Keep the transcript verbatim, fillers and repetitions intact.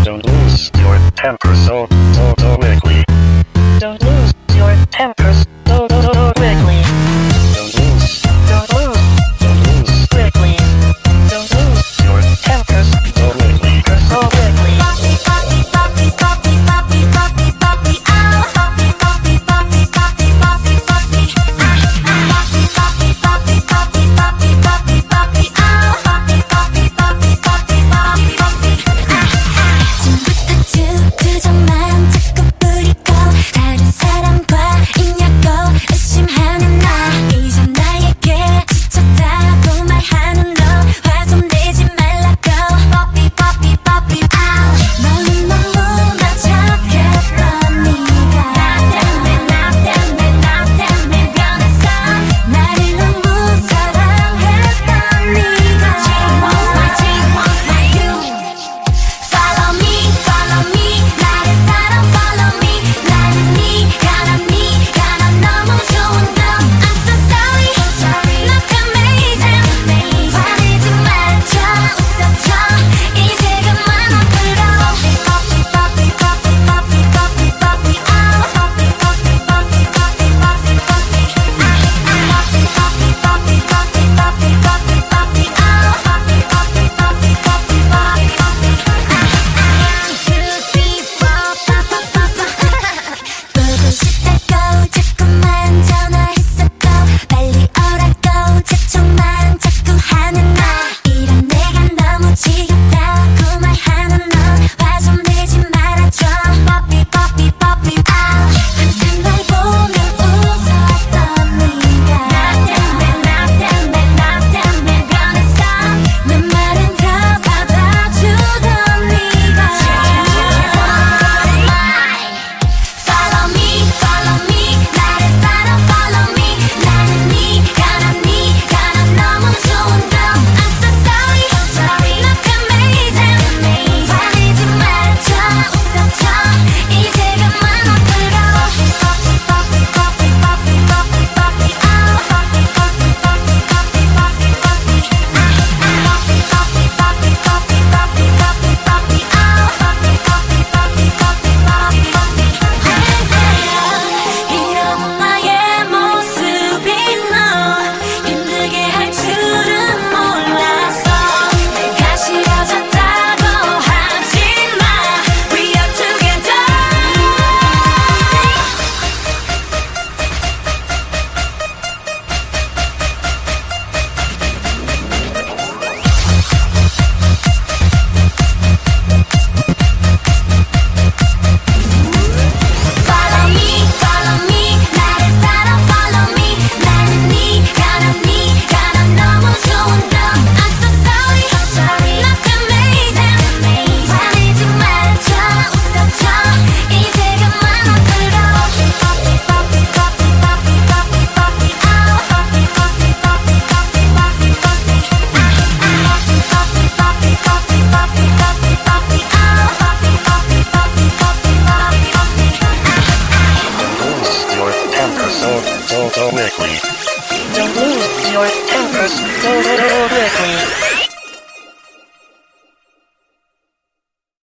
Don't lose your temper so, so, so quickly. Don't lose your temper so, so, so quickly. Don't lose, don't lose, don't lose quickly. Don't lose your temper so quickly, so quickly. Poppy, poppy, poppy, poppy, poppy, poppy, poppy, ow. Poppy, poppy, poppy, poppy, poppy, poppy, ah, ah. Poppy, poppy, poppy, poppy, poppy, poppy, ow. Poppy, poppy, poppy, poppy, poppy, poppy, ah, ah. 지금부터 쭉 표정만 자꾸 부리고 다른 사람과 있냐고 의심하는 나. 이제 나에게 지쳤다고 말하는 너 화 좀 내지 말라고. Poppy, poppy, poppy, ow. 너는 너무 나 착했던 네가 나 때문에 나 때문에 나 때문에 변했어. 나를 너무 사랑했던 네가 She wants my, she wants my you. Follow me, follow me, 나를 따라 follow me. 나는 네가 난 네가 난 너무 좋은 너. I'm so sorry, sorry. Look amazing, 화내지 말자 웃어줘. 이제 그만 아프러. Poppy, poppy, poppy, poppy, poppy, poppy, ow. Poppy, poppy, poppy, poppy, poppy, poppy, ah, ah. Poppy, poppy, poppy, poppy, poppy, poppy, ow. Poppy, poppy, poppy, poppy, poppy, poppy, ah, ah. One, two, three, four, pa, pa, pa, pa. 보고 싶다고 자꾸만 전화했었고 빨리 오라고 재촉만 자꾸 하는 나. 이런 내가 너무 지겹다고 말하는 너 화 좀 내지 말아줘. Poppy, poppy, poppy, ow. 항상 널 보면 웃었던 네가 나 때문에 나 때문에 나 때문에 변했어. 내 말은 다 받아주던 네가 Follow me, follow me, 나를 따라 follow me. 나는 네가 난 네가 난 너무 좋은 너. I'm so sorry, sorry. Look amazing, 화내지 말자 웃어줘. 이제 그만 아프러. Poppy, poppy, poppy, poppy, poppy, poppy, ow. Poppy, poppy, poppy, poppy, poppy, poppy, ah, ah. Poppy, poppy, poppy, poppy, poppy, poppy, poppy, ow. Poppy, poppy, poppy, poppy, poppy, poppy, 이런 나의 모습이 너 힘들게 할 줄은 몰랐어. 내가 싫어졌다고 하지마. We are together. Follow me, follow me, 나를 따라 follow me. 나는 네가 난 네가 난 너무 좋은 너. I'm so sorry, sorry. Look amazing, 화내지 말자 웃어줘. 이제 그만 아프러. Poppy, poppy, poppy, poppy, poppy, poppy, ow. Poppy, poppy, poppy, poppy, poppy, poppy, ah, ah. Poppy, poppy, poppy, poppy, poppy, poppy, ow. Poppy, poppy, poppy, poppy, poppy, poppy, ah, ah. Don't lose your temper so, so, so quickly. Don't lose your temper so, so, so quickly.